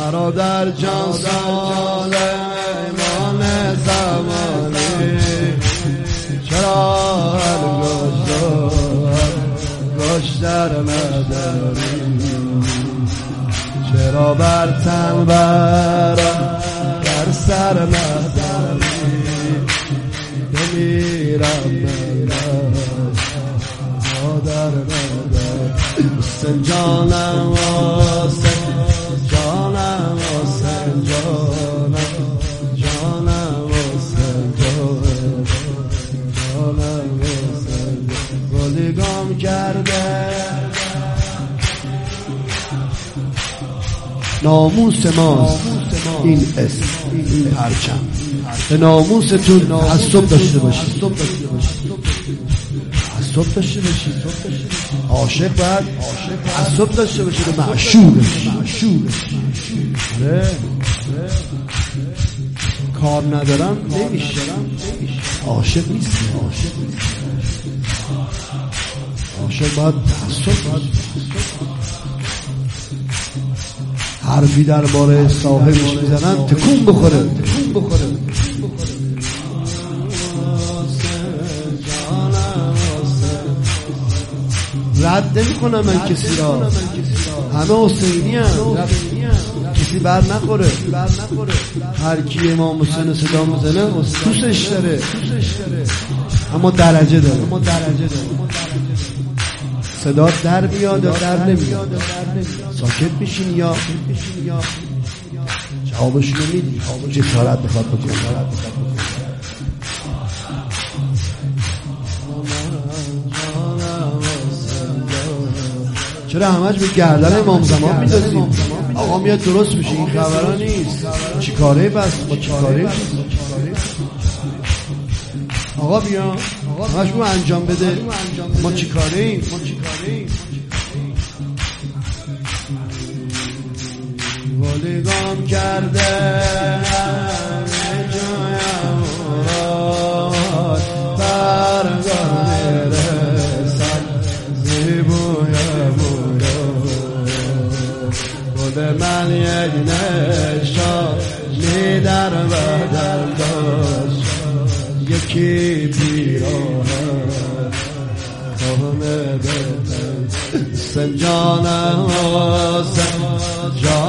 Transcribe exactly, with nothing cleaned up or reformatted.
برادر جان سال ایمان زمانی چرا هر گشتر گشتر نداری چرا بر تن برم در سر نداری بمیرم بمیرم مادر ندار حسین جانم حسین جانم حسین جانم جانم حسین جانم جانم حسین گلی گم کرده ناموس ماست این اسم این پرچم به ناموستون تعصب داشته باشید تعصب داشته باشید عاشق باید تعصب داشته باشید و معشوقش کار ندارم نمیشه عاشق نیست عاشق باید تعصب حرفی درباره صاحبش میزنن تکون بخوره تکون بخوره رد نمی کنم من کسی را همه حسینی هم کسی بر نخوره هر کی امام حسین صدا میزنه دوستش داره اما درجه داره صدا در میاد یا در نمیاد ساکت میشین یا جوابشونو میدی جسارت بخواد بکنه چرا همش به گردن امام زمان میدازیم آقا میاد درست میشه این خبرها نیست چی کاره بس با چی کاره آقا بیا همش رو انجام بده ما چی کاره ایم ولیگام کرده همه جایم را برگاه رسد زیبوی بویا بود من یک نشان می در بدن داشت یکی پیراه همه بتن سن جانم سن جانم